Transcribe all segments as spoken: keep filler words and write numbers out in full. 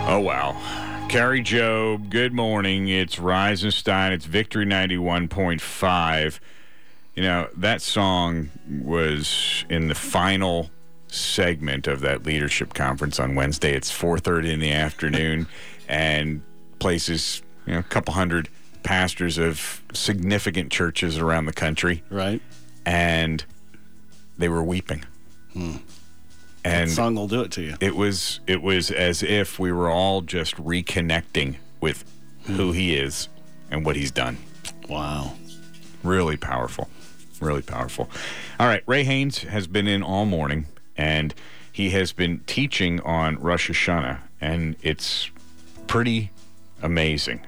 Oh, wow. Carrie Job, good morning. It's Reisenstein. It's Victory ninety-one point five. You know, that song was in the final segment of that leadership conference on Wednesday. It's four thirty in the afternoon, and places, you know, a couple hundred pastors of significant churches around the country. Right. And they were weeping. Hmm. And that song will do it to you. It was it was as if we were all just reconnecting with who he is and what he's done. Wow. Really powerful. Really powerful. All right, Ray Haynes has been in all morning, and he has been teaching on Rosh Hashanah, and it's pretty amazing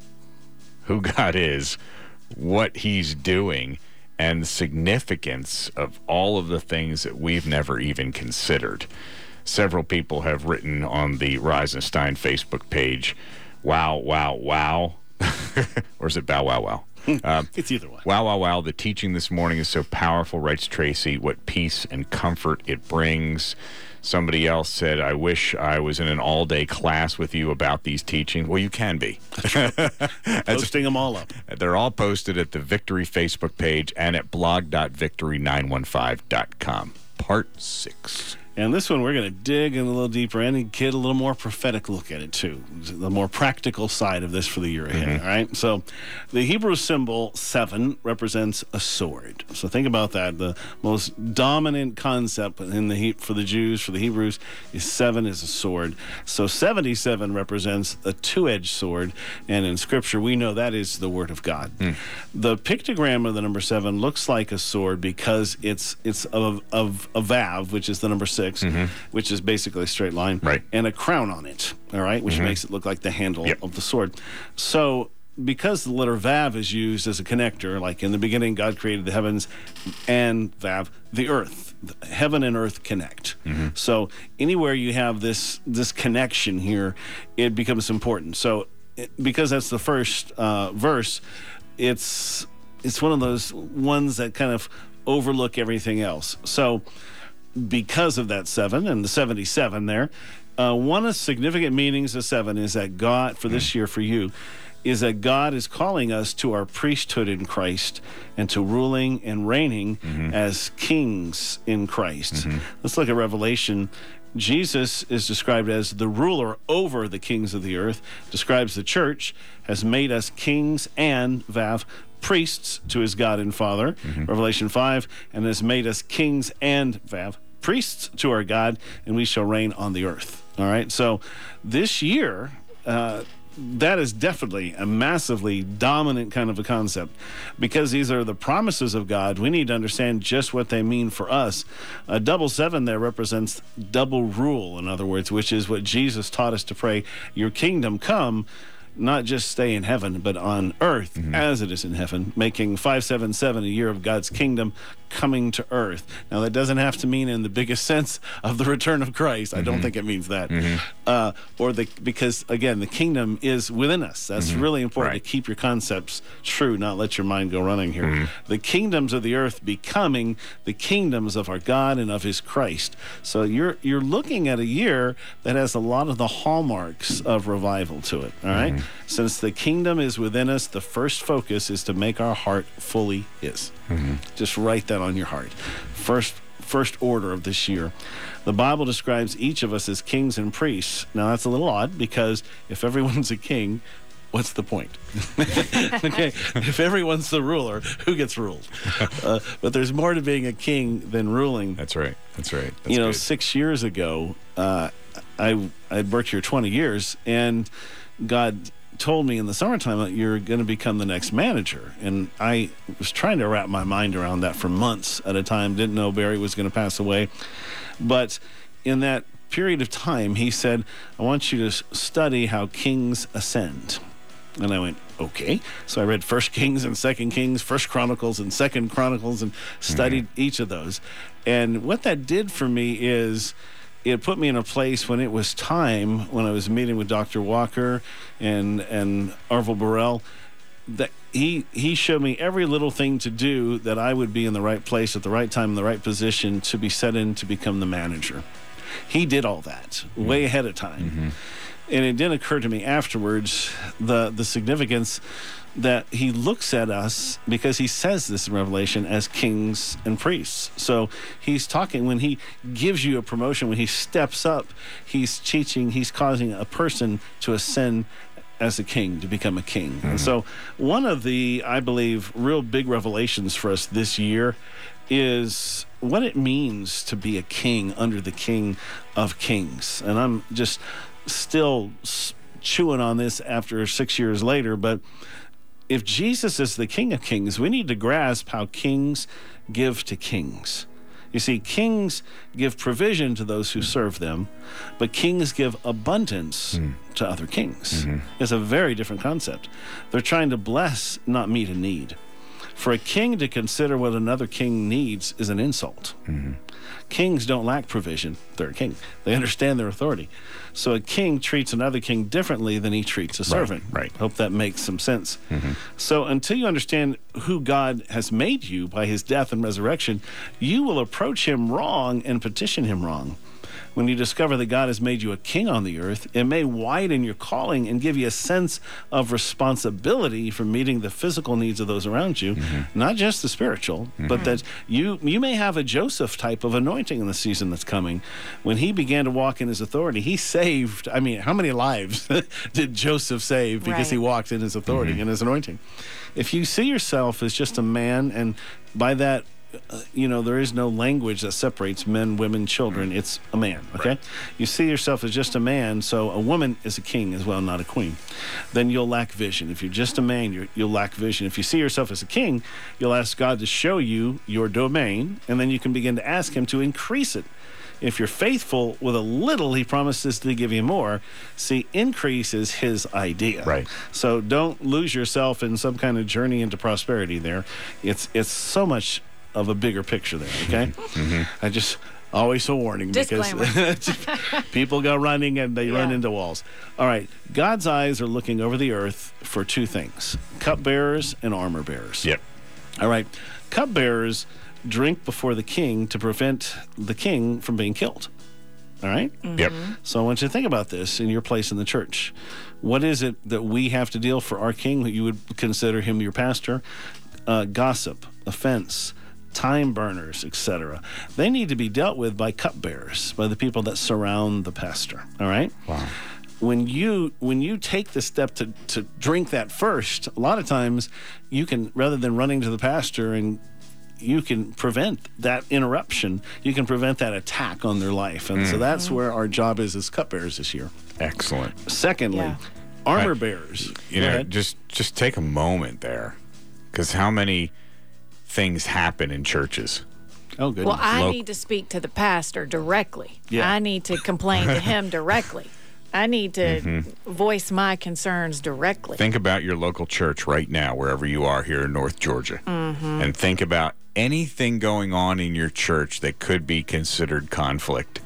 who God is, what he's doing, and the significance of all of the things that we've never even considered. Several people have written on the Reisenstein Facebook page, wow, wow, wow. Or is it bow, wow, wow? Um, it's either way. Wow, wow, wow. The teaching this morning is so powerful, writes Tracy. What peace and comfort it brings. Somebody else said, I wish I was in an all-day class with you about these teachings. Well, you can be. Posting them all up. They're all posted at the Victory Facebook page and at blog dot victory nine one five dot com. Part six. And this one, we're going to dig in a little deeper and get a little more prophetic look at it, too. The more practical side of this for the year ahead, mm-hmm. all right? So the Hebrew symbol seven represents a sword. So think about that. The most dominant concept in the he- for the Jews, for the Hebrews, is seven is a sword. So seventy-seven represents a two-edged sword, and in Scripture, we know that is the Word of God. Mm. The pictogram of the number seven looks like a sword because it's it's of, of a vav, which is the number six. Mm-hmm. Which is basically a straight line, right. And a crown on it, all right, which mm-hmm. makes it look like the handle yep. of the sword. So because the letter Vav is used as a connector, like in the beginning God created the heavens, and Vav, the earth, heaven and earth connect. Mm-hmm. So anywhere you have this this connection here, it becomes important. So it, because that's the first uh, verse, it's it's one of those ones that kind of overlook everything else. So because of that seven and the seventy-seven there, uh, one of the significant meanings of seven is that God, for this year for you, is that God is calling us to our priesthood in Christ and to ruling and reigning mm-hmm. as kings in Christ. Mm-hmm. Let's look at Revelation. Jesus is described as the ruler over the kings of the earth, describes the church, has made us kings and, Vav, priests to his God and Father, mm-hmm. Revelation five, and has made us kings and, Vav, priests to our God, and we shall reign on the earth. All right, so this year, uh, that is definitely a massively dominant kind of a concept. Because these are the promises of God, we need to understand just what they mean for us. A double seven there represents double rule, in other words, which is what Jesus taught us to pray, your kingdom come, not just stay in heaven, but on earth mm-hmm. as it is in heaven, making five seven seven a year of God's kingdom coming to earth. Now, that doesn't have to mean in the biggest sense of the return of Christ. Mm-hmm. I don't think it means that. Mm-hmm. Uh, or the because, again, the kingdom is within us. That's mm-hmm. really important right. to keep your concepts true, not let your mind go running here. Mm-hmm. The kingdoms of the earth becoming the kingdoms of our God and of his Christ. So you're you're looking at a year that has a lot of the hallmarks of revival to it, all right? Mm-hmm. Since the kingdom is within us, the first focus is to make our heart fully his. Mm-hmm. Just write that on your heart. First first order of this year. The Bible describes each of us as kings and priests. Now, that's a little odd because if everyone's a king, what's the point? Okay, if everyone's the ruler, who gets ruled? Uh, but there's more to being a king than ruling. That's right. That's right. That's you know, good. six years ago, uh, I I'd worked here twenty years, and God told me in the summertime that you're going to become the next manager. And I was trying to wrap my mind around that for months at a time. Didn't know Barry was going to pass away. But in that period of time, he said, I want you to study how kings ascend. And I went, okay. So I read First Kings and Second Kings, First Chronicles and Second Chronicles, and studied mm-hmm. each of those. And what that did for me is it put me in a place when it was time, when I was meeting with Doctor Walker and and Arvel Burrell, that he he showed me every little thing to do that I would be in the right place at the right time in the right position to be set in to become the manager. He did all that mm-hmm. way ahead of time. Mm-hmm. And it didn't occur to me afterwards the the significance that he looks at us, because he says this in Revelation, as kings and priests. So he's talking, when he gives you a promotion, when he steps up, he's teaching, he's causing a person to ascend as a king, to become a king. Mm-hmm. And so one of the, I believe, real big revelations for us this year is what it means to be a king under the King of Kings. And I'm just still chewing on this after six years later, but if Jesus is the King of Kings, we need to grasp how kings give to kings. You see, kings give provision to those who serve them, but kings give abundance mm. to other kings. Mm-hmm. It's a very different concept. They're trying to bless, not meet a need. For a king to consider what another king needs is an insult. Mm-hmm. Kings don't lack provision. They're a king. They understand their authority. So a king treats another king differently than he treats a servant. Right. right. Hope that makes some sense. Mm-hmm. So until you understand who God has made you by his death and resurrection, you will approach him wrong and petition him wrong. When you discover that God has made you a king on the earth, it may widen your calling and give you a sense of responsibility for meeting the physical needs of those around you, mm-hmm. not just the spiritual, mm-hmm. but that you you may have a Joseph type of anointing in the season that's coming. When he began to walk in his authority, he saved, I mean, how many lives did Joseph save because right. he walked in his authority mm-hmm. and his anointing? If you see yourself as just a man, and by that, Uh, you know, there is no language that separates men, women, children. It's a man, okay? Right. You see yourself as just a man, so a woman is a king as well, not a queen. Then you'll lack vision. If you're just a man, you're, you'll lack vision. If you see yourself as a king, you'll ask God to show you your domain, and then you can begin to ask him to increase it. If you're faithful with a little, he promises to give you more. See, increase is his idea. Right. So don't lose yourself in some kind of journey into prosperity there. It's it's so much of a bigger picture there, okay? Mm-hmm. I just, always a warning, Disclaimer. because people go running and they Yeah. run into walls. All right, God's eyes are looking over the earth for two things: cupbearers and armor bearers. Yep. All right, cupbearers drink before the king to prevent the king from being killed. All right? Yep. So I want you to think about this in your place in the church. What is it that we have to deal for our king? You would consider him your pastor. Uh, gossip, offense, time burners, et cetera. They need to be dealt with by cupbearers, by the people that surround the pastor. All right? Wow. When you when you take the step to, to drink that first, a lot of times you can, rather than running to the pastor, and you can prevent that interruption. You can prevent that attack on their life. And mm. so that's mm-hmm. where our job is as cupbearers this year. Excellent. Secondly, Yeah. armor I- bearers. You Go know, ahead. just just take a moment there, because how many things happen in churches? Oh, good. Well, I Loc- need to speak to the pastor directly. Yeah. I need to complain to him directly. I need to voice my concerns directly. Think about your local church right now, wherever you are here in North Georgia, Mm-hmm. and think about anything going on in your church that could be considered conflict.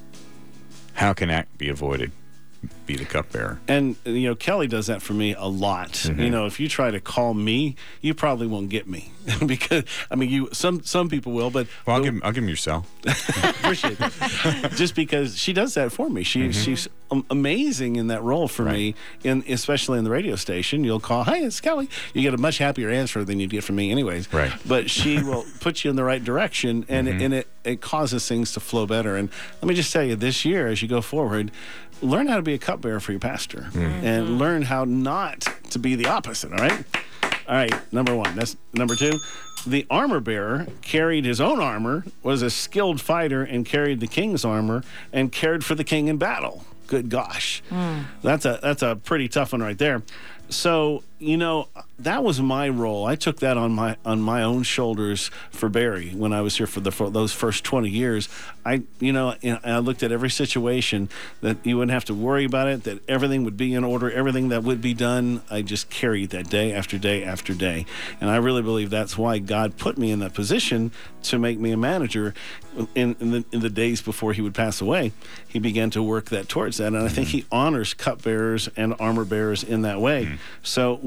How can that be avoided? Be the cupbearer. And, you know, Kelly does that for me a lot. Mm-hmm. You know, if you try to call me, you probably won't get me. Because, I mean, you some some people will, but... Well, I'll but- give him, I'll give him your cell. appreciate that. Just because she does that for me. She Mm-hmm. She's um, amazing in that role for me, in especially in the radio station. You'll call, "Hi, it's Kelly." You get a much happier answer than you'd get from me anyways. Right. But she will put you in the right direction, and, Mm-hmm. it, and it, it causes things to flow better. And let me just tell you, this year, as you go forward, learn how to be a cupbearer for your pastor, Mm-hmm. and learn how not to be the opposite, all right? All right, number one. That's number two. The armor bearer carried his own armor, was a skilled fighter, and carried the king's armor, and cared for the king in battle. Good gosh. That's a that's a pretty tough one right there. So, you know, that was my role. I took that on my on my own shoulders for Barry when I was here for the for those first twenty years. I, you know, and I looked at every situation that you wouldn't have to worry about it, that everything would be in order, everything that would be done. I just carried that day after day after day. And I really believe that's why God put me in that position to make me a manager. In, in, the, in the days before he would pass away, he began to work that towards that. And I think he honors cupbearers and armor bearers in that way. So we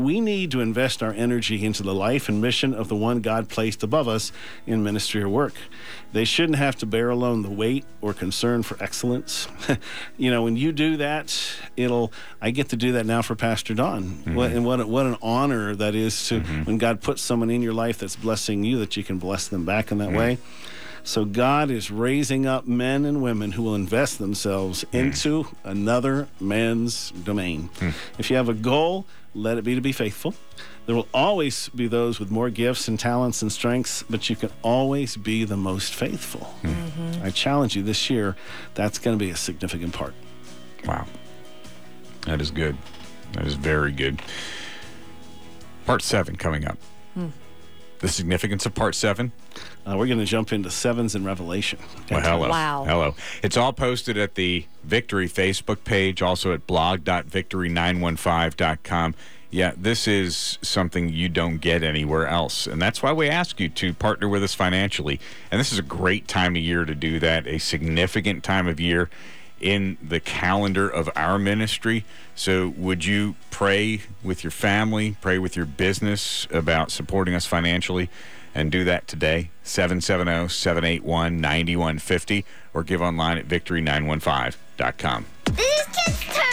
we need to invest our energy into the life and mission of the one God placed above us in ministry or work. They shouldn't have to bear alone the weight or concern for excellence. You know, when you do that, it'll, I get to do that now for Pastor Don. Mm-hmm. What, and what, what an honor that is to, mm-hmm. when God puts someone in your life that's blessing you, that you can bless them back in that mm-hmm. way. So God is raising up men and women who will invest themselves mm. into another man's domain. Mm. If you have a goal, let it be to be faithful. There will always be those with more gifts and talents and strengths, but you can always be the most faithful. Mm-hmm. I challenge you this year, that's going to be a significant part. Wow. That is good. That is very good. Part seven coming up. Mm. The significance of part seven? Uh, we're going to jump into sevens in Revelation. Well, hello. Wow. Hello. It's all posted at the Victory Facebook page, also at blog dot victory nine one five dot com. Yeah, this is something you don't get anywhere else, and that's why we ask you to partner with us financially. And this is a great time of year to do that, a significant time of year in the calendar of our ministry. So would you pray with your family, pray with your business about supporting us financially, and do that today? seven seven zero, seven eight one, nine one five zero or give online at victory nine one five dot com. These kids turn